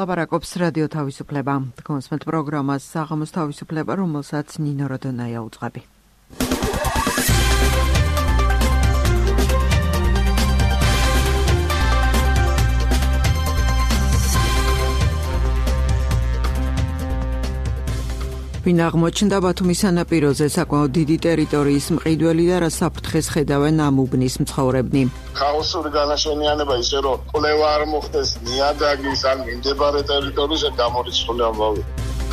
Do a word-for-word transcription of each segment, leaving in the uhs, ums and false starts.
ლაპარაკობს რადიო თავისუფლება. კონსმეთ პროგრამას საღამოს თავისუფლება, რომელსაც ნინო როდონაია უძღვები. ვინ აღმოჩნდა ბათუმის სანაპიროზე საკმაოდ დიდი ტერიტორიის მყიდველი და რა საფრთხეს ხედავენ ამ უბნის მცხოვრებნი. ქაოსური განაშენიანება ისე რომ კვლევა არ მოხდეს ნიადაგის ან მიმდებარე ტერიტორიაზე გამორიცხული ამბავი.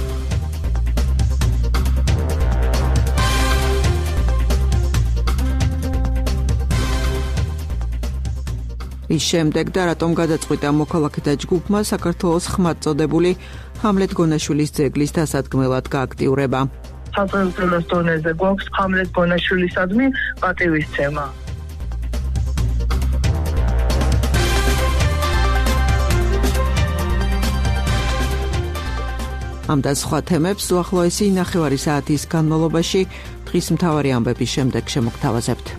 ის შემდეგ და რატომ გადაწყვიტა მოქალაქეთა ჯგუფმა საქართველოს ხმად წოდებული ჰამლეთ გონაშვილის ძეგლის დასადგმელად გააქტიურება. სახელმწიფოს დონეზე გვაქვს ჰამლეთ გონაშვილისადმი პატივისცემა. ამ და სხვა თემებს უახლოესი ნახევარი საათის განმავლობაში დღის მთავარი ამბების შემდეგ შემოგთავაზებთ.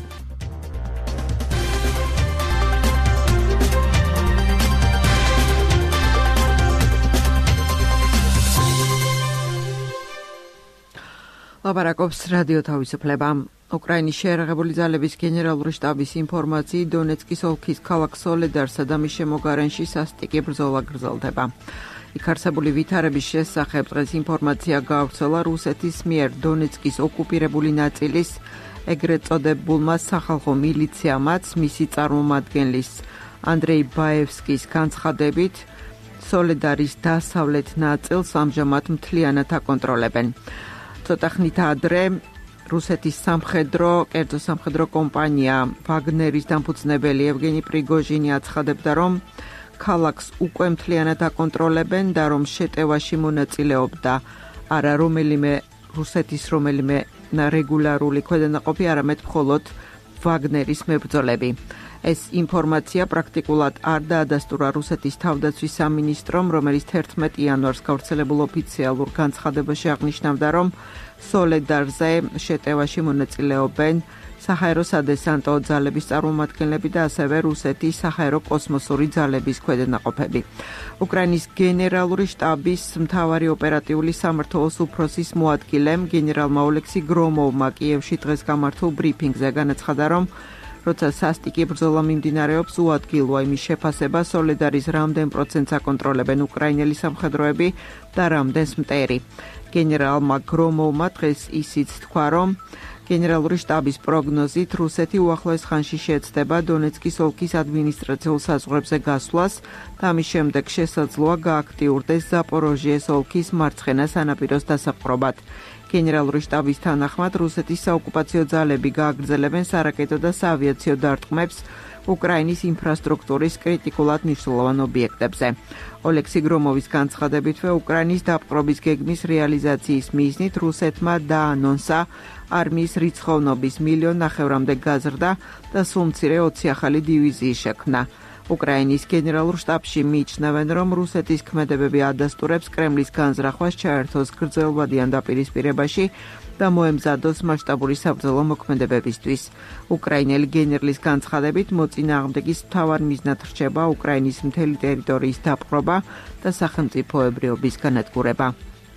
ლაპარაკობს რადიო თავისუფლება. უკრაინის შეიარაღებული ძალების გენერალური შტაბის ინფორმაციით დონეცკის ოლქის ქალაქ სოლედარსა და მის შემოგარენში სასტიკი ბრძოლა გრძელდება. იქ არსებული ვითარების შესახებ დღეს ინფორმაცია გაავრცელა რუსეთის მიერ დონეცკის ოკუპირებული ნაწილის ეგრეთ წოდებულმა სახალხო მილიციამაც მისი წარმომადგენლის ანდრეი ბაევსკის განცხადებით სოლედარის დასავლეთ ნაწილს ამჟამად მთლიანად აკონტროლებენ. ცოტა ხნით ადრე რუსეთის სამხედრო, კერძო სამხედრო კომპანია ვაგნერის დამფუძნებელი ევგენი პრიგოჟინი აცხადებდა, რომ ქალაქს უკვე მთლიანად აკონტროლებენ და რომ შეტევაში მონაწილეობდა არა რომელიმე რუსეთის რომელიმე რეგულარული ქვედანაყოფი, არამედ მხოლოდ ვაგნერის მებრძოლები. ეს ინფორმაცია პრაქტიკულად არ დაადასტურა რუსეთის თავდაცვის სამინისტრომ, რომელიც თერთმეტ იანვარს გავრცელებულ ოფიციალურ განცხადებაში აღნიშნავდა, რომ სოლედარზე შეტევაში მონაწილეობენ საჰაერო სადესანტო ძალების წარმომადგენლები და ასევე რუსეთის საჰაერო კოსმოსური ძალების ქვედანაყოფები. უკრაინის გენერალური შტაბის მთავარი ოპერატიული სამმართველოს უფროსის მოადგილემ გენერალმა ოლექსი გრომოვმა კიევში დღეს გამართულ ბრიფინგზე განაცხადა, რომ როცა სასტიკი ბრძოლა მიმდინარეობს, უადგილოა იმის შეფასება, სოლედარის რამდენ პროცენტს აკონტროლებენ უკრაინელი სამხედროები და რამდენს მტერი. გენერალმა გრომოვმა დღეს ისიც თქვა, რომ გენერალური შტაბის პროგნოზით რუსეთი უახლოეს ხანში შეეცდება დონეცკის ოლქის ადმინისტრაციულ საზღვრებზე გასვლას და ამის შემდეგ შესაძლოა გააქტიურდეს ზაპოროჟიეს ოლქის მარცხენა სანაპიროს დასაპყრობად. გენერალური შტაბის თანახმად რუსეთის საოკუპაციო ძალები გააგრძელებენ სარაკეტო და საავიაციო დარტყმებს უკრაინის ინფრასტრუქტურის კრიტიკულად მნიშვნელოვან ობიექტებზე. ოლექსი გრომოვის განცხადებითვე უკრაინის დაპყრობის გეგმის რეალიზაციის მიზნით რუსეთმა დაანონსა არმიის რიცხოვნობის მილიონ ნახევრამდე გაზრდა და სულ მცირე ოცი ახალი დივიზიის შექმნა. უკრაინის გენერალურ შტაბში მიიჩნევენ, რომ რუსეთის ქმედებები ადასტურებს კრემლის განზრახვას ჩაერთოს გრძელვადიან დაპირისპირებაში და მოემზადოს მასშტაბური საბრძოლო მოქმედებებისთვის. უკრაინელი გენერლის განცხადებით მოწინააღმდეგის მთავარ მიზნად რჩება უკრაინის მთელი ტერიტორიის დაპყრობა და სახელმწიფოებრიობის განადგურება.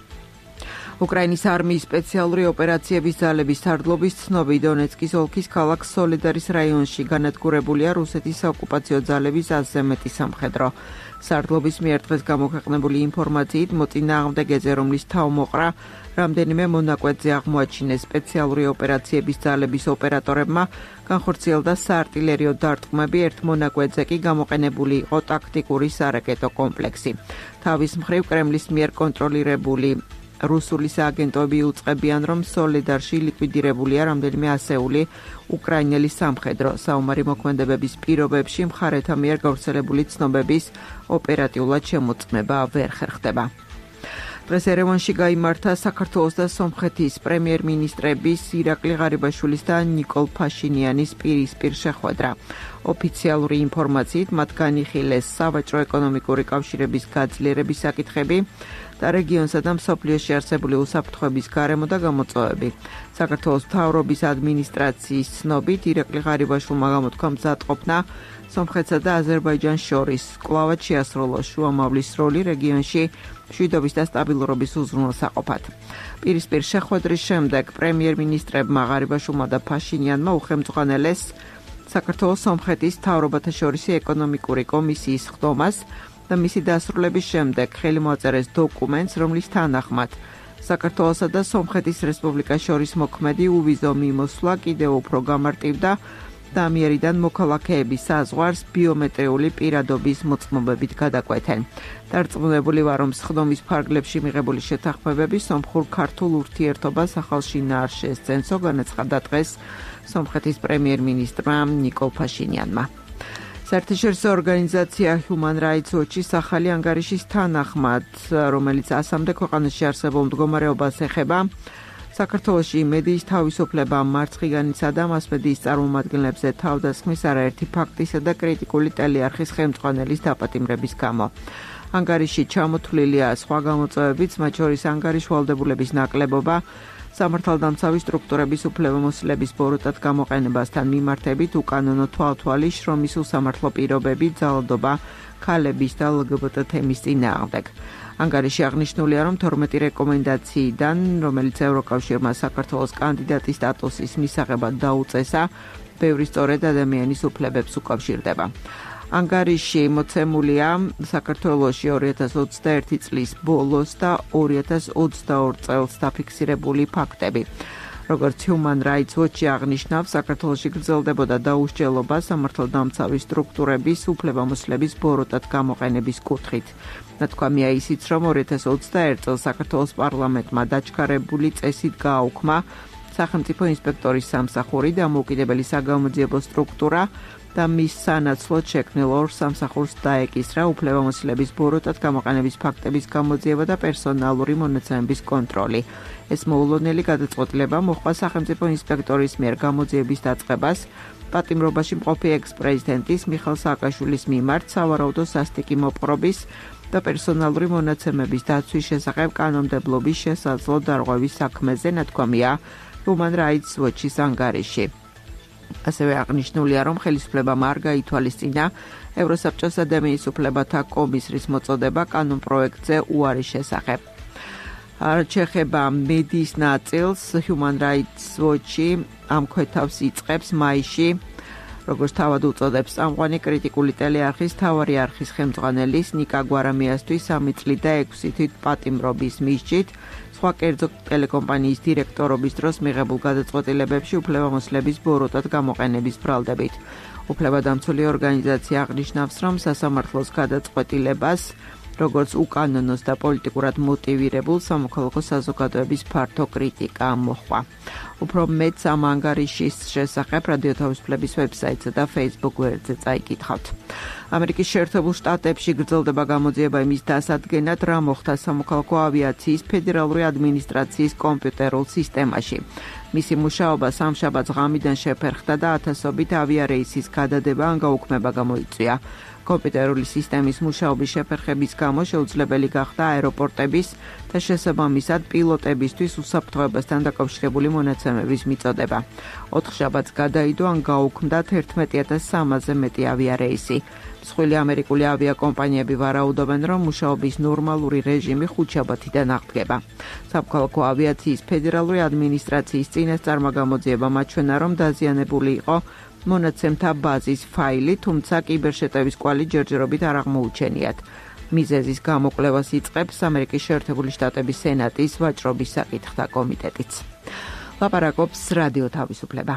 უკრაინის არმიის სპეციალური ოპერაციების ძალების სარდლობის ცნობი დონეცკის ოლქის ქალაქ სოლედარის რაიონში განადგურებულია რუსეთის საოკუპაციო ძალების ათზე მეტი სამხედრო. სარდლობის მიერ დღეს გამოქვეყნებული ინფორმაციით მოწინააღმდეგეზე, რომლის თავმოყრა რამდენიმე მონაკვეთზე აღმოაჩინეს სპეციალური ოპერაციების ძალების ოპერატორებმა, განხორციელდა საარტილერიო დარტყმები, ერთ მონაკვეთზე კი გამოყენებული იყო ტაქტიკური სარაკეტო კომპლექსი. თავის მხრივ კრემლის მიერ კონტროლირებული რუსული სააგენტოები უწყებიან, რომ სოლედარში ლიკვიდირებულია რამდენიმე ასეული უკრაინელი სამხედრო. საომარი მოქმედებების პირობებში მხარეთა მიერ გავრცელებული ცნობების ოპერატიულად შემოწმება ვერ ხერხდება. დღეს ერევანში გაიმართა საქართველოს და სომხეთის პრემიერ-მინისტრების ირაკლი ღარიბაშვილის და ნიკოლ ფაშინიანის პირისპირ შეხვედრა. ოფიციალური ინფორმაციით მათ განიხილეს სავაჭრო-ეკონომიკური კავშირების გაძლიერების საკითხები და რეგიონსა და მსოფლიოში არსებული უსაფრთხოების გარემო და გამოწვევები. საქართველოს მთავრობის ადმინისტრაციის ცნობით, ირაკლი ღარიბაშვილმა გამოთქვა მზადყოფნა სომხეთსა და აზერბაიჯანს შორის კვლავად შეასრულოს შუამავლის როლი რეგიონში მშვიდობის და სტაბილურობის უზრუნველსაყოფად. პირისპირ შეხვედრის შემდეგ პრემიერ-მინისტრებმა ღარიბაშვილმა და ფაშინიანმა უხელმძღვანელეს საქართველოს სომხეთის მთავრობათა შორისი ეკონომიკური კომისიის ხდომას და მისი დასრულების შემდეგ ხელი მოაწერეს დოკუმენტს, რომლის თანახმად საქართველოსა და სომხეთის რესპუბლიკას შორის მოქმედი უვიზო მიმოსვლა კიდევ უფრო გამარტივდა და ამიერიდან მოქალაქეების საზღვარს ბიომეტრიული პირადობის მოწმობებით გადაკვეთენ. დარწმუნებული ვარ, რომ სხდომის ფარგლებში მიღებული შეთანხმებები სომხურ-ქართულ ურთიერთობას ახალ შინაარსს შესცენსო, განაცხადა დღეს სომხეთის პრემიერ-მინისტრმა ნიკოლ ფაშინიანმა. საერთაშორისო ორგანიზაცია Human Rights Watch-ის ახალი ანგარიშის თანახმად, რომელიც ასამდე ქვეყანაში არსებულ მდგომარეობას ეხება, საქართველოში მედიის თავისუფლება, მარცხიგანისა და მასმედიის წარმომადგენლებზე თავდასხმის არაერთი ფაქტისა და კრიტიკული ტელეარხის ხელმძღვანელის დაპატიმრების გამო. ანგარიში ჩამოთვლილია სხვა გამოწვევებიც, მათ შორის ანგარიშ ვალდებულების ნაკლებობა, სამართალდამცავი სტრუქტურების უფლებამოსილების ბოროტად გამოყენებასთან მიმართებით, უკანონო თვალთვალი, შრომის უსამართლო პირობები, ძალადობა ქალების და L G B T თემის წინააღმდეგ. ანგარიში აღნიშნულია, რომ თორმეტი რეკომენდაციიდან, რომელიც ევროკავშირმა საქართველოს კანდიდატის სტატუსის მისაღებად დაუწესა, ბევრი სწორედ ადამიანის უფლებებს უკავშირდება. ანგარიში მოცემულია საქართველოში ორი ათას ოცდაერთი წლის ბოლოს და ორი ათას ოცდაორი წელს დაფიქსირებული ფაქტები. როგორც Human Rights Watch აღნიშნავს, საქართველოში გრძელდებოდა დაუსჯელობა სამართალდამცავი სტრუქტურების უფლებამოსილების ბოროტად გამოყენების კუთხით. ნათქვამია ისიც, რომ ორი ათას ოცდაერთი წელს საქართველოს პარლამენტმა დაჩქარებული წესით გააუქმა სახელმწიფო ინსპექტორის სამსახური და დამოუკიდებელი საგამოძიებო სტრუქტურა და მის სანაცვლოდ შექმნილ ორ სამსახურს დაეკისრა უფლებამოსილების ბოროტად გამოყენების ფაქტების გამოძიება და პერსონალური მონაცემების კონტროლი. ეს მოულოდნელი გადაწყვეტილება მოჰყვა სახელმწიფო ინსპექტორის მიერ გამოძიების დაწყებას პატიმრობაში მყოფი ექს-პრეზიდენტის მიხეილ სააკაშვილის მიმართ სავარაუდო სასტიკი მოპყრობის და პერსონალური მონაცემების დაცვის შესახებ კანონმდებლობის შესაძლო დარღვევის საქმეზე, ნათქვამია Human Rights Watch-ის ანგარიში. ასევე აღნიშნულია, რომ ხელისუფლებამ არ გაითვალისწინა ევროსაბჭოს ადამიანის უფლებათა კომისრის მოწოდება კანონპროექტზე უარის შესახებ. რაც შეეხება მედიის ნაწილს, Human Rights Watch-ი ამ ქვეთავს იწყებს მაისში, როგორც თავად უწოდებს, წამყვანი კრიტიკული ტელეარხის თავარი არხის ხელმძღვანელის ნიკა გვარამიასთვის სამი წლით და ექვსი თვით პატიმრობის მისჯით, სხვა კერძო ტელეკომპანიის დირექტორობის დროს მიღებულ გადაწყვეტილებებში უფლებამოსილების ბოროტად გამოყენების ბრალდებით. უფლებადამცველი ორგანიზაცია აღნიშნავს, რომ სასამართლოს გადაწყვეტილებას, როგორც უკანონოს და პოლიტიკურად მოტივირებულ სამოქალაქო საზოგადოების ფართო კრიტიკა მოჰყვა. უფრო მეტს ამ ანგარიშის შესახებ რადიო თავისუფლების ვებსაიტსა და Facebook გვერდზე წაიკითხავთ. ამერიკის შეერთებულ შტატებში გრძელდება გამოძიება იმის დასადგენად, რა მოხდა სამოქალაქო ავიაციის ფედერალური ადმინისტრაციის კომპიუტერულ სისტემაში. მისი მუშაობა სამშაბათს ღამიდან შეფერხდა და ათასობით ავიარეისის გადადება ან გაუქმება გამოიწვია. კომპიუტერული სისტემის მუშაობის შეფერხების გამო შეუძლებელი გახდა აეროპორტების და შესაბამისად პილოტებისთვის უსაფრთხოებასთან დაკავშირებული მონაცემების მიწოდება. ოთხ შაბათს გადაიდო ან გაუქმდა თერთმეტი ათას სამასზე მეტი ავიარეისი. მსხვილი ამერიკული ავიაკომპანიები ვარაუდობენ, რომ მუშაობის ნორმალური რეჟიმი ხუთშაბათიდან აღდგება. სამოქალაქო ავიაციის ფედერალური ადმინისტრაციის წინასწარ გამოძიება მაჩვენა, რომ დაზიანებული იყო მონაცემთა ბაზის ფაილი, თუმცა კიბერშეტევის კვალი ჯერჯერობით არ აღმოუჩენიათ. მიზეზის გამოკვლევას იწყებს ამერიკის შეერთებული შტატების სენატის ვაჭრობის საკითხთა კომიტეტიც. ლაპარაკობს რადიო თავისუფლება.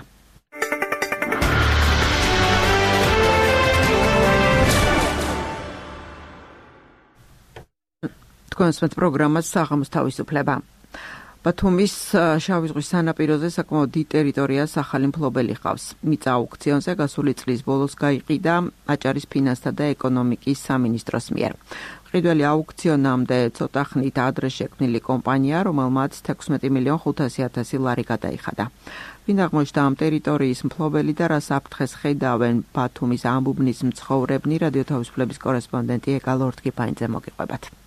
თქვენს პროგრამას საღამოს თავისუფლება. ბათუმის შავი ზღვის სანაპიროზე საკმაოდ დიდ ტერიტორიას ახალი მფლობელი ჰყავს. მიწა აუქციონზე გასული წლის ბოლოს გაიყიდა აჭარის ფინანსთა და ეკონომიკის სამინისტროს მიერ. მყიდველი აუქციონამდე ცოტა ხნით ადრე შექმნილი კომპანია, რომელმაც თექვსმეტი მილიონი ხუთასი ათასი ლარი გადაიხადა. ვინ აღმოჩნდა ამ ტერიტორიის მფლობელი და რა საფრთხეს ხედავენ ბათუმის ამბუბნის მცხოვრებნი, რადიო თავისუფლების კორესპონდენტი ეკა ლორთქიფანიძე მოგიყვებათ.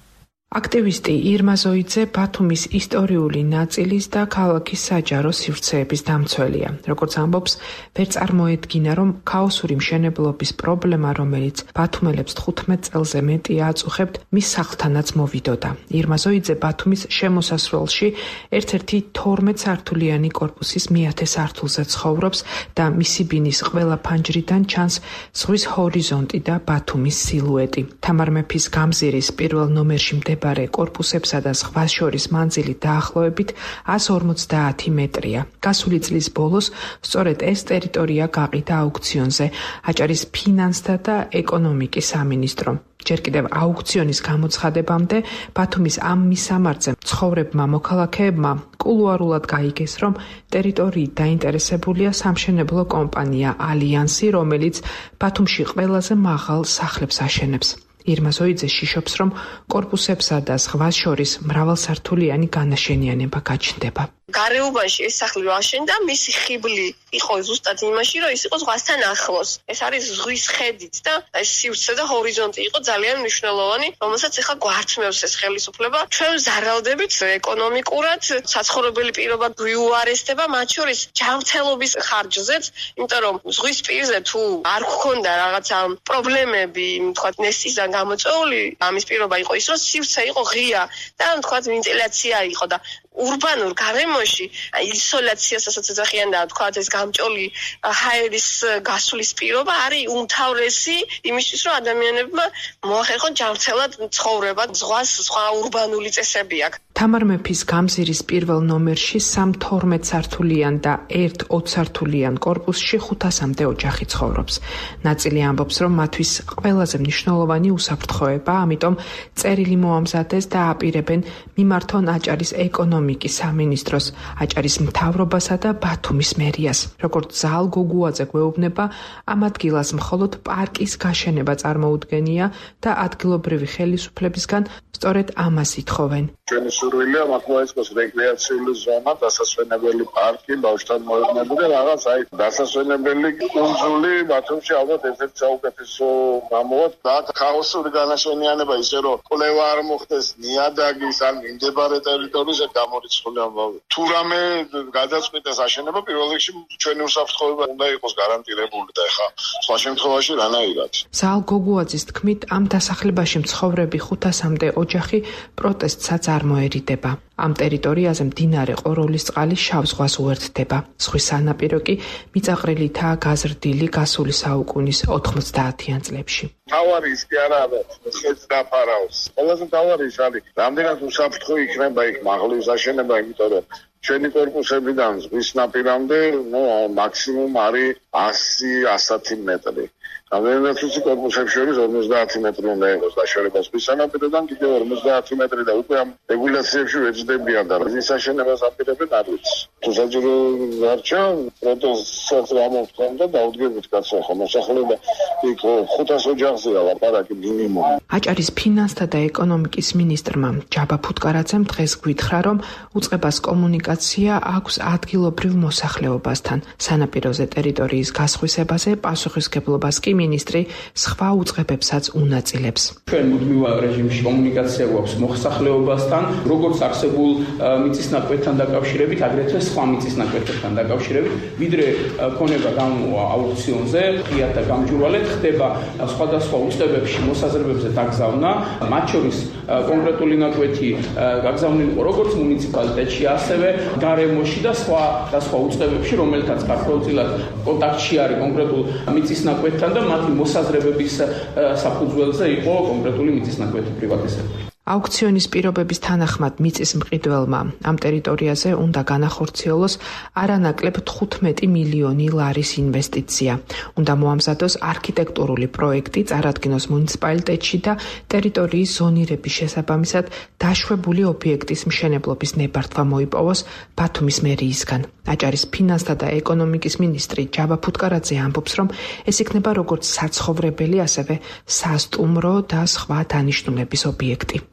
აქტივისტი ირმა ზოიძე ბათუმის ისტორიული ნაწილის და ქალაქის საჯარო სივრცეების დამცველია. როგორც ამბობს, ვერ წარმოედგინა, რომ ქაოსური მშენებლობის პრობლემა, რომელიც ბათუმელებს თხუთმეტ წელზე მეტია აწუხებთ, მის სახლთანაც მოვიდოდა. ირმა ზოიძე ბათუმის შემოსასვლელში ერთ-ერთი თორმეტ სართულიანი კორპუსის მეათე სართულზე ცხოვრობს და მისი ბინის ყველა ფანჯრიდან ჩანს ზღვის ჰორიზონტი და ბათუმის სილუეტი. თამარ მეფის გამზირის პირველ ნომერში მდებარე კორპუსებსა და ზღვას შორის მანძილი დაახლოებით εκατს ორმოცდაათი მეტრია. გასული წლის ბოლოს სწორედ ეს ტერიტორია გაყიდა აუქციონზე აჭარის ფინანსთა და ეკონომიკის სამინისტრომ. ჯერ კიდევ აუქციონის გამოცხადებამდე ბათუმის ამ მისამართზე მცხოვრებმა მოქალაქეებმა კულუარულად გაიგეს, რომ ტერიტორიით დაინტერესებულია სამშენებლო კომპანია ალიანსი, რომელიც ბათუმში ყველაზე მაღალ სახლებს აშენებს. ირმა ზოიძე შიშობს, რომ კორპუსებსა და ზღვას შორის მრავალსართულიანი განაშენიანება გაჩნდება. გარეუბანში ეს სახლი აშენდა, მისი ხიბლი იყო ზუსტად იმაში, რომ ის იყო ზღვასთან ახლოს. ეს არის ზღვის ხედით და ეს სივრცე და ჰორიზონტი იყო ძალიან მნიშვნელოვანი, რომელსაც ახლა გვართმევს ეს ხელისუფლება. ჩვენ ვზარალდებით ეკონომიკურად, საცხოვრებელი პირობა გვიუარესდება, მათ შორის ჯანმრთელობის ხარჯზეც, იმიტომ რომ ზღვის პირზე თუ არ გქონდა რაღაცა პრობლემები, თქვა ნესტისგან გამოწვეული, ამის პირობა იყო ის, რომ სივრცე იყო ღია და თქვა ვენტილაცია იყო და ურბანულ გარემოში ისოლაციასაც ეძახიან და თქვა ეს გამჭოლი ჰაერის გასვლის პირობა არის უმთავრესი იმისთვის, რომ ადამიანებმა მოახერხონ ჯანმრთელად ცხოვრება, ზღვას სხვა ურბანული წესები აქვს. თამარ მეფის გამზირის პირველ ნომერში სამ თორმეტ სართულიან და ერთ ოცსართულიან კორპუსში ხუთასამდე ოჯახი ცხოვრობს. ნაწილი ამბობს, რომ მათთვის ყველაზე მნიშვნელოვანი უსაფრთხოება, ამიტომ წერილი მოამზადეს და აპირებენ მიმართონ აჭარის ეკონომიკის სამინისტროს, აჭარის მთავრობასა და ბათუმის მერიას. როგორც ზალ გოგუაძე გვეუბნება, ამ ადგილას მხოლოდ პარკის გაშენება წარმოუდგენია და ადგილობრივი ხელისუფლებისგან სწორედ ამას ითხოვენ. ჩვენი სურვილია მართლა იყოს რეკრეაციული ზონა, დასასვენებელი პარკი, ბავშვთან მოედნები და რაღაც აი დასასვენებელი კუნძული ბათუმში ალბათ ერთ-ერთი საუკეთესო გამოვა და ქაოსური განაშენიანება ისე რომ კვლევა არ მოხდეს ნიადაგის ან მიმდებარე ტერიტორიაზე გამორიცხული ამბავი. თუ რამე გადაწყვიტეს აშენება, პირველ რიგში ჩვენი უსაფრთხოება უნდა იყოს გარანტირებული და ეხა სხვა შემთხვევაში რანაირად. ზალ გოგუაძის თქმით, ამ დასახლებაში მცხოვრები ხუთასამდე ოჯახი პროტესტსაც არ მოერიდება. ამ ტერიტორიაზე მდინარე ყოროლისწყალი შავ ზღვას უერთდება. ზღვის სანაპირო კი მიწაყრილითაა გაზრდილი გასული საუკუნის ოთხმოცდაათიან წლებში. თავარი ის კი არა, ხეთს დაფარავს. ყველაზე თავარი ის არის, რამდენად უსაფრთხო იქნება იქ მაღლის აშენება, იმიტომ რომ ჩვენი კორპუსებიდან ზღვის ნაპირამდე, ნუ მაქსიმუმ არის ასი ასათი მეტრი. რამდენად უცი კორპუსებს შორის ორმოცდაათი მეტრი უნდა იყოს დაშორება ზღვის სანაპიროდან, კიდევ ორმოცდაათი მეტრი და უკვე ამ რეგულაციებში ვეძებიან და ის აშენებას აპირებენ არ ვიცი. თუ საჯარო გარჩა პროტესტს ამოვთქვამ და დაუდგებით კაცო, ხო მოსახლეობა იქ ხუთას ოჯახზეა ლაპარაკი მინიმუმ. აჭარის ფინანსთა და ეკონომიკის მინისტრმა ჯაბა ფუტკარაძემ დღეს გვითხრა, რომ უწყებას კომუნიკაცია აქვს ადგილობრივ მოსახლეობასთან. სანაპიროზე ტერიტორიის გასხვისებაზე პასუხისგებლობას კი მინისტრი სხვა უწყებებსაც უნაწილებს. ჩვენ მუდმივ რეჟიმში კომუნიკაცია გვაქვს მოსახლეობასთან, როგორც არსებულ მიწისნაკვეთთან დაკავშირებით, აგრეთვე სხვა მიწისნაკვეთთან დაკავშირებით, ვიდრე ქონება გამოვა აუქციონზე, ღიად და გამჭვირვალედ ხდება სხვადასხვა უწყებებში მოსაზრებებზე დაგზავნა, მათ შორის კონკრეტული ნაკვეთი გაგზავნილი იყო როგორც მუნიციპალიტეტში, ასევე გარემოში და სხვა და სხვა უწყებებში, რომელთაც ქართველწილად კონტაქტში არის კონკრეტულ მიწისნაკვეთთან და მათი მოსაზრებების საფუძველზე იყო კონკრეტული მიწისნაკვეთი პრივატიზებული. აუქციონის პირობების თანახმად მიწის მყიდველმა ამ ტერიტორიაზე უნდა განახორციელოს არანაკლებ თხუთმეტი მილიონი ლარის ინვესტიცია. უნდა მოამზადოს არქიტექტურული პროექტი, წარადგინოს მუნიციპალიტეტში და ტერიტორიის ზონირების შესაბამისად დაშვებული ობიექტის მშენებლობის ნებართვა მოიპოვოს ბათუმის მერიისგან. აჭარის ფინანსთა და ეკონომიკის მინისტრი ჯაბა ფუტკარაძე ამბობს, რომ ეს იქნება როგორც საცხოვრებელი, ასევე სასტუმრო და სხვა დანიშნულების ობიექტი.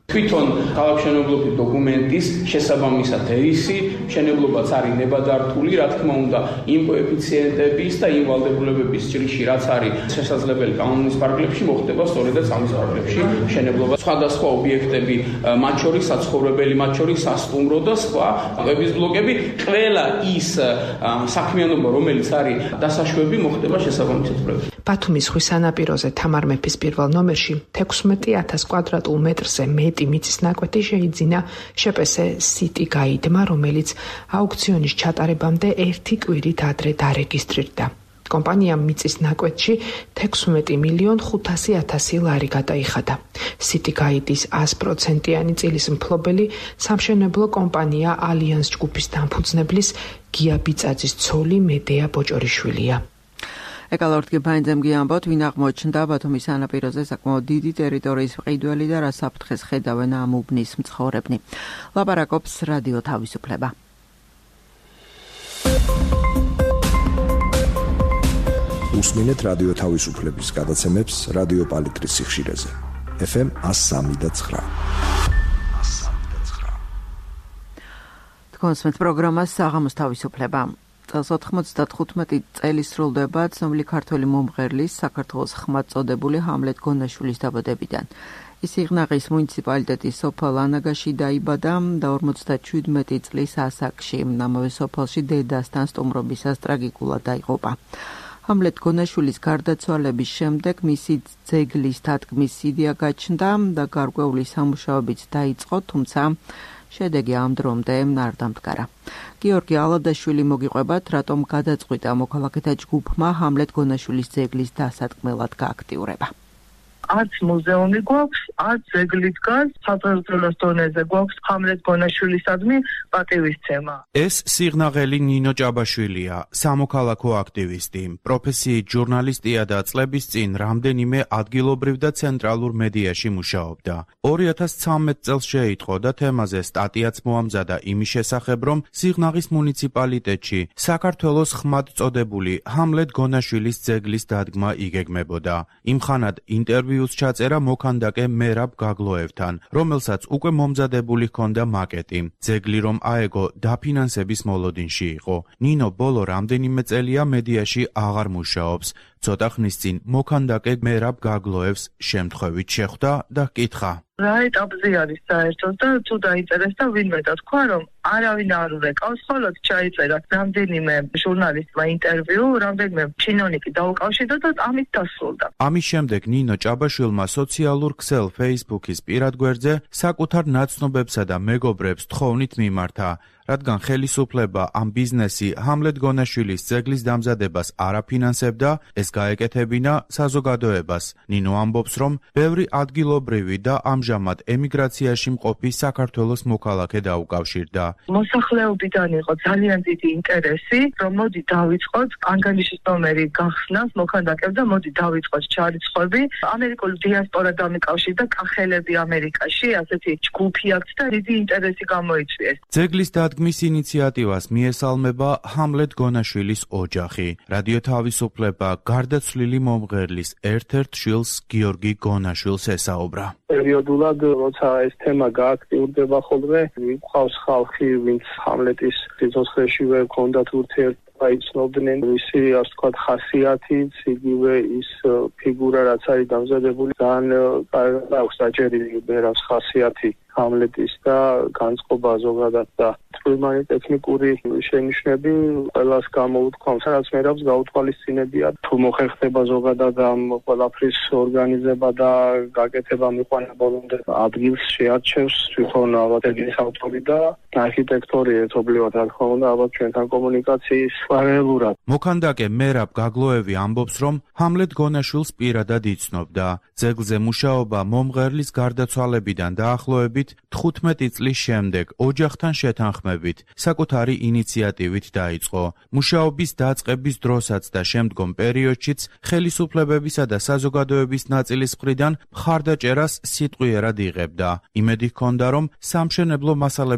თვითონ ქალაქმშენებლობის დოკუმენტის შესაბამისად ერისი მშენებლობაც არის ნებადართული, რა თქმა უნდა, იმ კოეფიციენტების და იმ ვალდებულებების ჭრიში, რაც არის შესაძლებელი კანონის პარაგრაფებში, მოხდება სწორედაც ამის პარაგრაფებში მშენებლობა. სხვადასხვა ობიექტები, მათ შორის საცხოვრებელი, მათ შორის სასტუმრო და სხვა კვების ბლოკები, ყველა ის საქმიანობა, რომელიც არის დასაშვები, მოხდება შესაბამისად პროექტში. ბათუმის ზღვის სანაპიროზე თამარ მეფის პირველ ნომერში თექვსმეტი ათას კვადრატულ მეტრზე მეტი მიწის ნაკვეთი შეიძინა შპს City Guide-მა, რომელიც აუქციონის ჩატარებამდე ერთი კვირით ადრე დარეგისტრირდა. კომპანიამ მიწის ნაკვეთში თექვსმეტი მილიონ ხუთასი ათასი ლარი გადაიხადა. City Guide-ის ას პროცენტიანი წილის მფლობელი სამშენებლო კომპანია ალიანს ჯგუფის დამფუძნებლის გია ბიწაძის ცოლი მედეა ბოჭორიშვილია. ეკალორტკი ბაინძემ გიამბოთ, ვინ აღმოჩნდა ბათუმის სანაპიროზე საკმაოდ დიდი ტერიტორიის მყიდველი და რა საფრთხეს ხედავენ ამ უბნის მცხოვრებნი. ლაპარაკობს რადიო თავისუფლება. უსმინეთ რადიო თავისუფლების გადაცემებს რადიო პალიტრის სიხშირეზე. ეფ ემ ას სამი და ცხრა. თქვენს პროგრამას საღამოს თავისუფლება. წელს ოთხმოცდათხუთმეტი წელი სრულდება ცნობილი ქართველი მომღერლის საქართველოს ხმად წოდებული ჰამლეტ გონაშვილის დაბადებიდან. ის იღნაღის მუნიციპალიტეტის სოფელ ანაგაში დაიბადა და ორმოცდაჩვიდმეტი წლის ასაკში ამავე სოფელში დედასთან სტუმრობისას ტრაგიკულად დაიღუპა. ჰამლეტ გონაშვილის გარდაცვალების შემდეგ მისი ძეგლის დადგმის იდეა გაჩნდა და გარკვეული სამუშაოებიც დაიწყო, თუმცა შედეგი ამ დრომდე არ დამდგარა. გიორგი ალადაშვილი მოგიყვებათ, რატომ გადაწყვიტა მოქალაქეთა ჯგუფმა ჰამლეტ გონაშვილის ძეგლის დასადგმელად გააქტიურება. არც მუზეუმი გვაქვს, არც ძეგლი დგას, სახელმწიფოს დონეზე გვაქვს ჰამლეტ გონაშვილისადმი პატივისცემა. ეს სიღნაღელი ნინო ჭაბაშვილია, სამოქალაქო აქტივისტი, პროფესიით ჟურნალისტია და წლების წინ რამდენიმე ადგილობრივ და ცენტრალურ მედიაში მუშაობდა. ორი ათას ცხრამეტ წელს შეიტყო და თემაზე სტატიაც მოამზადა იმის შესახებ, რომ სიღნაღის მუნიციპალიტეტში საქართველოს ხმად წოდებული ჰამლეტ გონაშვილის ძეგლის დადგმა იგეგმებოდა. იმხანად ინტერვიუ ჩაწერა მოქანდაკე მერაბ გაგლოევთან, რომელსაც უკვე მომზადებული ჰქონდა მაკეტი. ძეგლი რომ აეგო დაფინანსების მოლოდინში იყო. ნინო ბოლო რამდენიმე წელია მედიაში აღარ მუშაობს. ცოტა ხნის წინ მოქანდაკე მერაბ გაგლოევს შემთხვევით შეხვდა და ჰკითხა. რა ეტაპზე არის საერთოდ და თუ დაიწერეს და ვინმე თქვა, რომ არავინ არ ურეკავს, მხოლოდ ჩაიწერა რამდენიმე ჟურნალისტმა ინტერვიუ, რამდენიმე ჩინოვნიკი დაუკავშირდა და ამით დასრულდა. ამის შემდეგ ნინო ჭაბაშვილმა სოციალურ ქსელ Facebook-ის პირად გვერდზე საკუთარ ნაცნობებსა და მეგობრებს თხოვნით მიმართა, რადგან ხელისუფლება ამ ბიზნესი ჰამლეტ გონაშვილის ძეგლის დამზადებას არ აფინანსებდა, ეს გაეკეთებინა საზოგადოებას. ნინო ამბობს, რომ ბევრი ადგილობრივი და ამჟამად ემიგრაციაში მყოფი საქართველოს მოქალაქე დაუკავშირდა. მოსახლეობიდან იყო ძალიან დიდი ინტერესი, რომ მოდი დავიწყოთ ანგარიშის ნომერი გახსნას მოქანდაკებს და მოდი დავიწყოთ ჩარიცხვები. ამერიკული დიასპორა დამიკავშირდა კახელები ამერიკაში, ასეთი ჯგუფი აქვს და დიდი ინტერესი გამოიწვიეს. ძეგლის დადგმის ინიციატივას მიესალმება ჰამლეტ გონაშვილის ოჯახი. რადიო თავისუფლება გარდაცვლილი მომღერლის ერთ-ერთ შვილს გიორგი გონაშვილს ესაუბრა. პერიოდულად, როცა ეს თემა გააქტიურდება ხოლმე, მიყავს ხალხი, ვინც ჰამლეტის სიცოცხლეშივე ჰქონდათ ურთიერთობა, იცნობდნენ მისი, ასე ვთქვათ, ხასიათით, იგივე ის ფიგურა, რაც არის დამზადებული, ძალიან კარგად აქვს დაჭერილი მერავს ხასიათი ჰამლეტის და განწყობა ზოგადად და თვლიანი ტექნიკური შენიშვნები ყველას გამოუთქვამს, რაც მერავს გაუთვალისწინებია, თუ მოხერხდება ზოგადად ამ ყველაფრის ორგანიზება და გაკეთება მიყვანა ბოლომდე ადგილს შეარჩევს თვითონ ალბათ ავტორი და არქიტექტორი ერთობლივად, რა თქმა უნდა, ალბათ ჩვენთან კომუნიკაციის პარალელურად. მოქანდაკე მერაბ გაგლოევი ამბობს, რომ ჰამლეტ გონაშვილს პირადად იცნობდა. ძეგლზე მუშაობა მომღერლის გარდაცვალებიდან დაახლოებით თხუთმეტი წლის შემდეგ ოჯახთან შეთანხმებით საკუთარი ინიციატივით დაიწყო. მუშაობის დაწყების დროსაც და შემდგომ პერიოდშიც ხელისუფლებებისა და საზოგადოების ნაწილის მხრიდან მხარდაჭერას სიტყვიერად იღებდა. იმედი ჰქონდა, რომ სამშენებლო მასალების შესაძლებლობა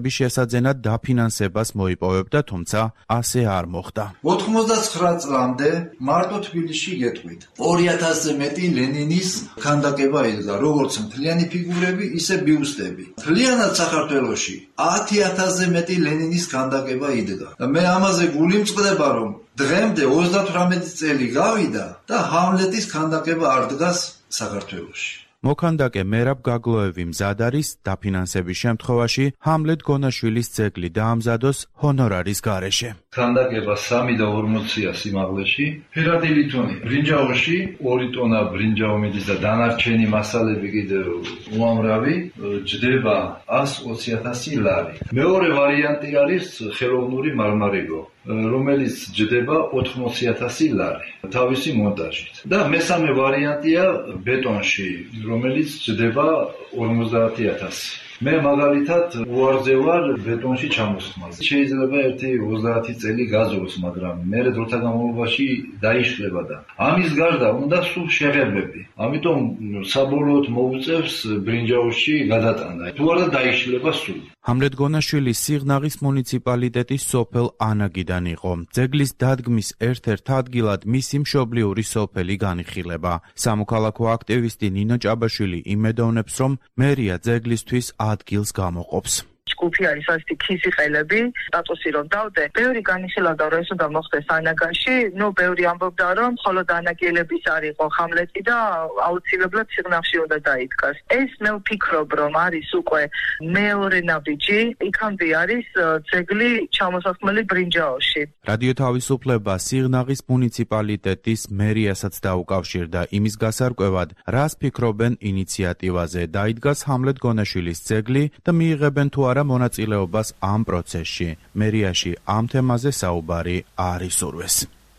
მოსაძენად დაფინანსებას მოიპოვებდა, თუმცა ასე არ მოხდა. ოთხმოცდაცხრა წლამდე მარტო თბილისში გეტყვით ორი ათასზე მეტი ლენინის ქანდაკება იდგა, როგორც მთლიანი ფიგურები, ისე ბიუსტები. მთლიანად საქართველოში ათი ათასზე მეტი ლენინის ქანდაკება იდგა. და მე ამაზე გული მწყდება, რომ დღემდე ოცდათვრამეტი წელი გავიდა და ჰამლეტის ქანდაკება არ დგას საქართველოში. მოქანდაკე მერაბ გაგლოევი მზად არის დაფინანსების შემთხვევაში ჰამლეტ გონაშვილის ძეგლი დაამზადოს ჰონორარის გარეშე. ქანდაკება სამი და ორმოცია სიმაღლეში, ფერადი ლითონი ბრინჯაოში ორი ტონა ბრინჯაო მიდის და დანარჩენი მასალები კიდევ უამრავი, ჯდება ასი ოცი ათასი ლარი. მეორე ვარიანტი არის ხელოვნური მარმარილო, რომელიც ჯდება ოთხმოცი ათასი ლარი თავისი მონტაჟით. და მესამე ვარიანტია ბეტონში, რომელიც ჯდება ორმოცდაათი ათასი. მე მაგალითად უარზე ვარ ბეტონში ჩამოსხმაზე. შეიძლება ერთი ოცდაათი წელი გაზროს, მაგრამ მე დროთა განმავლობაში დაიშლება და ამის გარდა უნდა სულ შეღებები. ამიტომ საბოლოოდ მოუწევს ბრინჯაოში გადატანა. თუ არა დაიშლება სულ. ჰამლეტ გონაშვილი სიღნაღის მუნიციპალიტეტის სოფელ ანაგიდან იყო. ძეგლის დადგმის ერთ-ერთ ადგილად მისი მშობლიური სოფელი განიხილება. სამოქალაქო აქტივისტი ნინო ჭაბაშვილი იმედოვნებს, რომ მერია ძეგლისთვის ადგილს გამოყოფს. ჯგუფი არის ასეთი ქისი ყელები, სტატუსი რომ დავდე. ბევრი განიხილავდა, რომ ეს უნდა მოხდეს ანაგაში, ნუ ბევრი ამბობდა, რომ მხოლოდ ანაგელების არ იყო ჰამლეტი და აუცილებლად სიღნაღში უნდა დაიდგას. ეს მე ვფიქრობ, რომ არის უკვე მეორე ნაბიჯი, იქამდე არის ძეგლი ჩამოსახმელი ბრინჯაოში. რადიო თავისუფლება სიღნაღის მუნიციპალიტეტის მერიასაც დაუკავშირდა იმის გასარკვევად, რას ფიქრობენ ინიციატივაზე, დაიდგას ჰამლეტ გონაშვილის ძეგლი და მიიღებენ თუ არა მონაწილეობას ამ პროცესში. მერიაში ამ თემაზე საუბარი არ ისურვეს.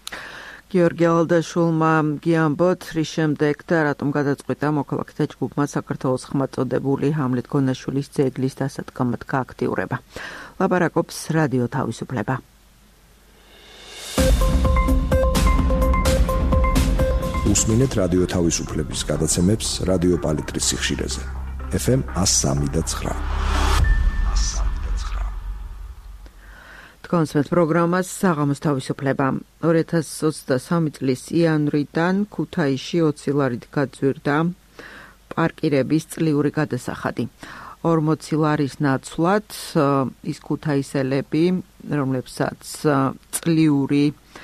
გიორგი ალდაშულმა გიამბოთ, რის შემდეგ და რატომ გადაწყვიტა მოქალაქეთა ჯგუფმა საქართველოს ხმაწოდებული ჰამლეტ გონაშვილის ძეგლის დასადგმად გააქტიურება. ლაპარაკობს რადიო თავისუფლება. უსმინეთ რადიო თავისუფლების გადაცემებს რადიო პალიტრის სიხშირეზე. ეფ ემ one oh three და nine. კონსვენს პროგრამას საღამოს თავისუფლება. ორი ათას ოცდასამი წლის იანვრიდან ქუთაისში ოცი ლარით გაძვირდა პარკირების წლიური გადასახადი. ორმოცი ლარის ნაცვლად ის ქუთაისელები, რომლებსაც წლიური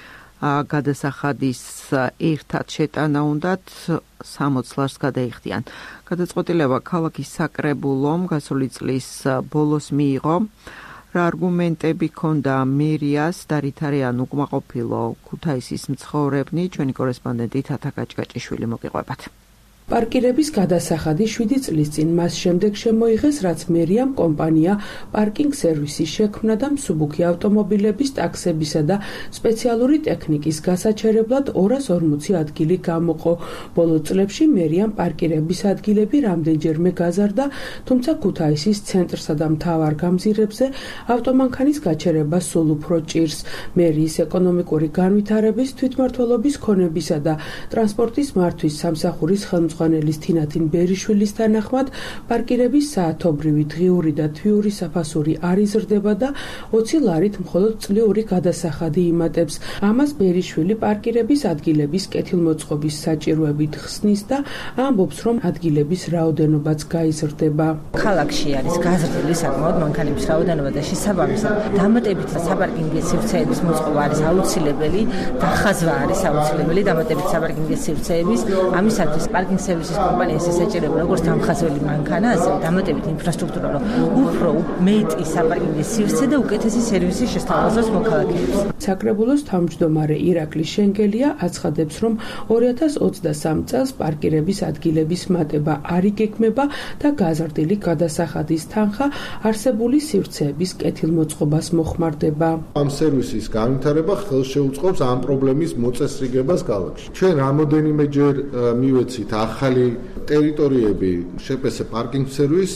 გადასახადის ერთად შეტანა უნდათ სამოცი ლარს გადაიხდიან. გადაწყვეტილება ქალაქის საკრებულომ გასული წლის ბოლოს მიიღო. რა არგუმენტები ქონდა მერიას და რით არიან უკმაყოფილო ქუთაისის მცხოვრებნი, ჩვენი კორესპონდენტი თათა გაჭგაჭიშვილი მოგიყვებათ. პარკირების გადასახადი შვიდი წლის წინ მას შემდეგ შემოიღეს, რაც მერიამ კომპანია პარკინგ სერვისის შექმნა და მსუბუქი ავტომობილების, ტაქსებისა და სპეციალური ტექნიკის გასაჩერებლად ორას ორმოცი ადგილი გამოყო. ბოლო წლებში მერიამ პარკირების ადგილები რამდენჯერმე გაზარდა, თუმცა ქუთაისის ცენტრსა და მთავარ გამზირებზე ავტომანქანის გაჩერება სულ უფრო ჭირს. მერიის ეკონომიკური განვითარების, თვითმმართველობის ქონებისა და ტრანსპორტის მართვის სამსახურის ხელმძღვანელი ხელმძღვანელის თინათინ ბერიშვილის თანახმად, პარკირების საათობრივი დღიური და თვიური საფასური არ იზრდება და ოცი ლარით მხოლოდ წლიური გადასახადი იმატებს. ამას ბერიშვილი პარკირების ადგილების კეთილმოწყობის საჭიროებით ხსნის და ამბობს, რომ ადგილების რაოდენობაც გაიზრდება. ქალაქში არის გაზრდილი საკმაოდ მანქანების რაოდენობა და შესაბამისად დამატებით საპარკინგის სივრცეების მოწყობა არის აუცილებელი და ხაზვა არის აუცილებელი დამატებით საპარკინგის სივრცეების. ამისათვის პარკინგ სერვისის კომპანიას ესაჭირება როგორც დამხაზველი მანქანა, ასევე დამატებით ინფრასტრუქტურა, რომ უფრო მეტი საპარკინგის სივრცე და უკეთესი სერვისი შესთავაზოს მოქალაქეებს. საკრებულოს თავმჯდომარე ირაკლი შენგელია აცხადებს, რომ ორი ათას ოცდასამ წელს პარკირების ადგილების მატება არ იგეგმება და გაზრდილი გადასახადის თანხა არსებული სივრცეების კეთილმოწყობას მოხმარდება. ამ სერვისის განვითარება ხელშეუწყობს ამ პრობლემის მოწესრიგებას ქალაქში. ჩვენ რამოდენიმეჯერ მივეცით ახალი ტერიტორიები შეპესე პარკინგ სერვის,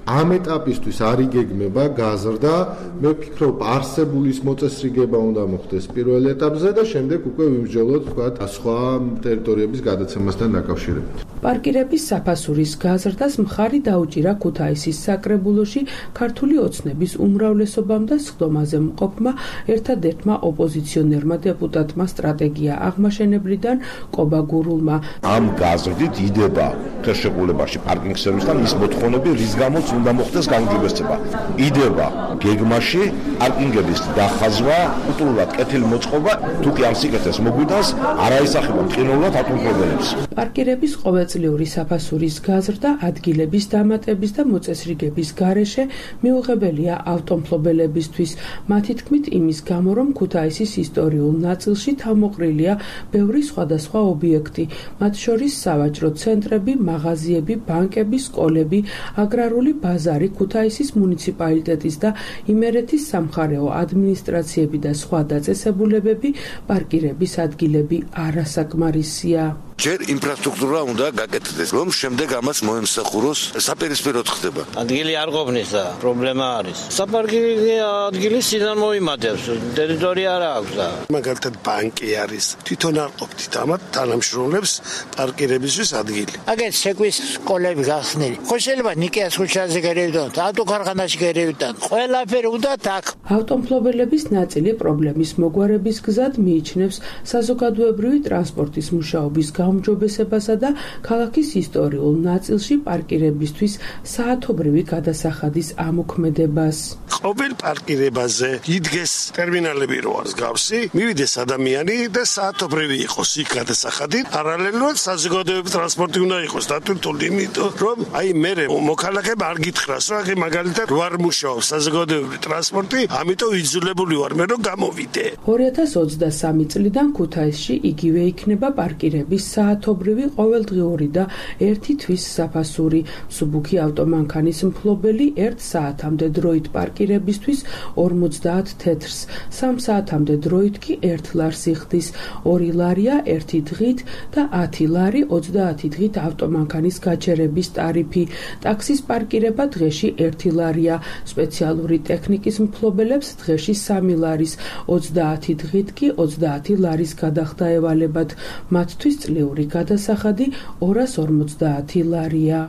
ამ ეტაპისთვის არ იგეგმება გაზრდა. მე ვფიქრობ, არსებული ის მოწესრიგება უნდა მოხდეს პირველ ეტაპზე და შემდეგ უკვე ვიმსჯელოთ თქვა სხვა ტერიტორიების გადაცემასთან დაკავშირებით. პარკირების საფასურის გაზრდას მხარი დაუჭირა ქუთაისის საკრებულოში ქართული ოცნების უმრავლესობამ და სხდომაზე მყოფმა ერთადერთმა ოპოზიციონერმა დეპუტატმა სტრატეგია აღმაშენებლიდან კობა გურულმა. ამ გაზრდით იდება ხელშეკრულებაში პარკინგ სერვისთან ის მოთხოვნები, რის გამოც უნდა მოხდეს გაუმჯობესება. იდება გეგმაში პარკინგების დახაზვა, კულტურად კეთილი მოწყობა, თუ კი ამ სიკეთეს მოგვიდანს, არაისახება მტკივნეულად ავტომობილებს. პარკირების ყოველწლიური საფასურის გაზრდა ადგილების დამატების და მოწესრიგების გარეშე მიუღებელია ავტომფლობელებისთვის. მათი თქმით იმის გამო, რომ ქუთაისის ისტორიულ ნაწილში თავმოყრილია ბევრი სხვადასხვა ობიექტი, მათ შორის სავაჭრო ცენტრები, მაღაზიები, ბანკები, სკოლები, აგრარული ბაზარი, ქუთაისის მუნიციპალიტეტის და იმერეთის სამხარეო ადმინისტრაციები და სხვა დაწესებულებები, პარკირების ადგილები არასაკმარისია. ჯერ ინფრასტრუქტურა უნდა გაკეთდეს, რომ შემდეგ ამას მოემსახუროს საპირისპიროდ ხდება. ადგილი არ ყოფნის და პრობლემა არის. საპარკინგო ადგილი სიდან მოიმატებს, ტერიტორია არ აქვს და მაგალითად ბანკი არის. თვითონ არ ყოფთ ამათ თანამშრომლებს პარკირებისთვის ადგილი. აგეთ შეკვის სკოლები გახსნილი. ხო შეიძლება ნიკეას ქუჩაზე გერევდონ, ავტოქარხანაში გერევდონ. ყველაფერი უნდა აქ. ავტომფლობელების ნაწილი პრობლემის მოგვარების გზად მიიჩნევს საზოგადოებრივი ტრანსპორტის მუშაობის გაუმჯობესებასა და ქალაქის ისტორიულ ნაწილში პარკირებისთვის საათობრივი გადასახადის ამოქმედებას. ყოველ პარკირებაზე იდგეს ტერმინალები რო არის გავსი, მივიდეს ადამიანი და საათობრივი იყოს იქ გადასახადი. პარალელურად საზოგადოებრივი ტრანსპორტი უნდა იყოს დატვირთული, იმიტომ რომ აი მე მოქალაქეებმა არ გითხრას, რომ აი მაგალითად რო არ მუშაობს საზოგადოებრივი ტრანსპორტი, ამიტომ იძულებული ვარ მე რომ გამოვიდე. ორი ათას ოცდასამი წლიდან ქუთაისში იგივე იქნება პარკირების საათობრივი ყოველდღიური და ერთი თვის საფასური. მსუბუქი ავტომანქანის მფლობელი ერთ საათამდე დროით პარკირებისთვის ორმოცდაათ თეთრს, სამ საათამდე დროით კი ერთ ლარს იხდის. ორი ლარია ერთი დღით და ათი ლარი ოცდაათი დღით ავტომანქანის გაჩერების ტარიფი. ტაქსის პარკირება დღეში ერთი ლარია, სპეციალური ტექნიკის მფლობელებს დღეში სამი ლარის, ოცდაათი დღით კი ოცდაათი ლარის გადახდა ევალებათ. მათთვის წლიური გადასახადი ორას ორმოცდაათი ლარია.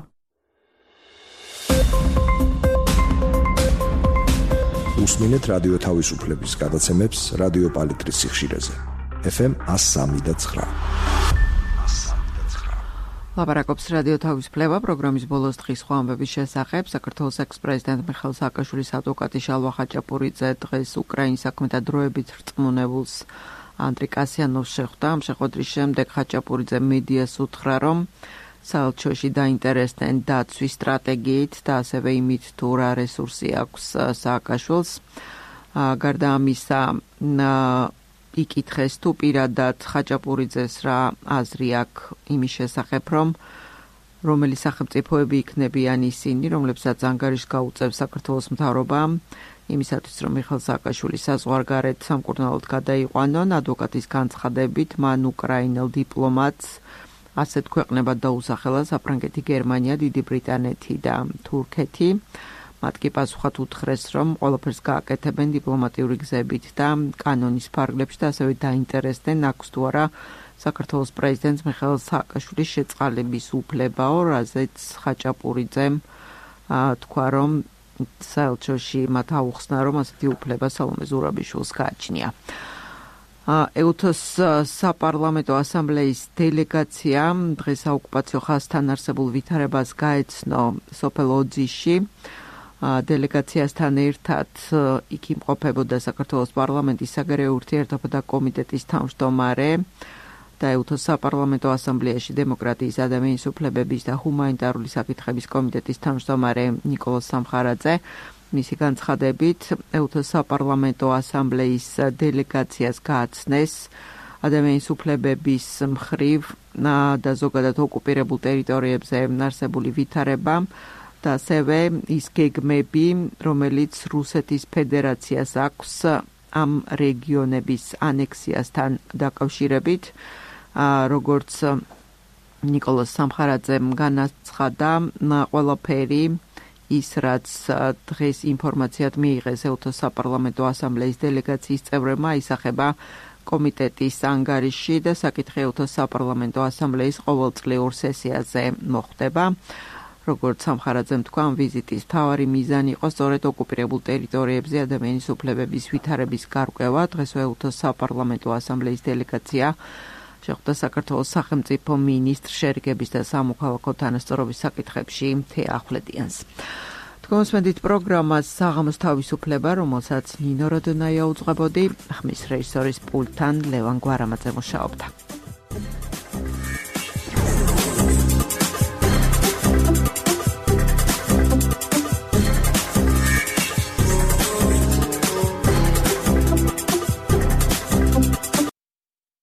უსმინეთ რადიო თავისუფლების გადაცემებს რადიო პალიტრის სიხშირეზე. ეფ ემ one oh three და nine. ლაპარაკობს რადიო თავისუფლება პროგრამის ბოლოს დღის სხვა ამბების შესახებ. საქართველოს ექს-პრეზიდენტ მიხეილ სააკაშვილის ადვოკატი შალვა ხაჭაპურიძე დღეს უკრაინის საქმეთა დროებით რწმუნებულს ანდრი კასიანოვს შეხვდა. ამ შეხვედრის შემდეგ ხაჭაპურიძე მედიას უთხრა, რომ საელჩოში დაინტერესდნენ დაცვის სტრატეგიით და ასევე იმით, თუ რა რესურსი აქვს სააკაშვილს. გარდა ამისა, იკითხეს თუ პირადად ხაჭაპურიძეს რა აზრი აქვს იმის შესახებ, რომ რომელი სახელმწიფოები იქნებიან ისინი, რომლებსაც ანგარიშს გაუწევს საქართველოს მთავრობა, იმისათვის, რომ მიხეილ სააკაშვილი საზღვარგარეთ სამკურნალოდ გადაიყვანონ. ადვოკატის განცხადებით, მან უკრაინელ დიპლომატს ასეთ ქვეყნებად დაუსახელა საფრანგეთი, გერმანია, დიდი ბრიტანეთი და თურქეთი. მათ კი პასუხად უთხრეს, რომ ყველაფერს გააკეთებენ დიპლომატიური გზებით და კანონის ფარგლებში და ასევე დაინტერესდნენ აქვს თუ არა საქართველოს პრეზიდენტს მიხეილ სააკაშვილის შეწყალების უფლებაო, რაზეც ხაჭაპურიძემ თქვა, რომ საელჩოში მათ აუხსნა, რომ ასეთი უფლება სალომე ზურაბიშვილს გააჩნია. ეუთოს საპარლამენტო ასამბლეის დელეგაცია დღეს საოკუპაციო ხაზთან არსებულ ვითარებას გაეცნო სოფელ ოძიში. დელეგაციასთან ერთად იქ იმყოფებოდა საქართველოს პარლამენტის საგარეო ურთიერთობათა კომიტეტის თავმჯდომარე და ეუთოს საპარლამენტო ასამბლეაში დემოკრატიის, ადამიანის უფლებების და ჰუმანიტარული საკითხების კომიტეტის თავმჯდომარე ნიკოლოზ სამხარაძე. მისი განცხადებით, ეუთოს საპარლამენტო ასამბლეის დელეგაციას გააცნეს ადამიანის უფლებების მხრივ და ზოგადად ოკუპირებულ ტერიტორიებზე არსებული ვითარება და ასევე ის გეგმები, რომელიც რუსეთის ფედერაციას აქვს ამ რეგიონების ანექსიასთან დაკავშირებით. როგორც ნიკოლოზ სამხარაძემ განაცხადა, ყველაფერი ის რაც დღეს ინფორმაციად მიიღეს ელთოს საპარლამენტო ასამბლეის დელეგაციის წევრებმა ისახება კომიტეტის ანგარიშში და საკითხი ელთოს საპარლამენტო ასამბლეის ყოველწლიურ სესიაზე მოხდება. როგორც სამხარაძემ თქვა, ვიზიტის მთავარი მიზანი იყო სწორედ ოკუპირებულ ტერიტორიებზე ადამიანის უფლებების ვითარების გარკვევა. დღეს ელთოს საპარლამენტო ასამბლეის დელეგაცია შეხვდა საქართველოს სახელმწიფო მინისტრ შერიგების და სამოქალაქო თანასწორობის საკითხებში თეა ახვლედიანს. თქვენს პროგრამას საღამოს თავისუფლება, რომელსაც ნინო როდონაია უძღვებოდი, ხმის რეჟისორის პულტთან ლევან გვარამაძე მუშაობდა.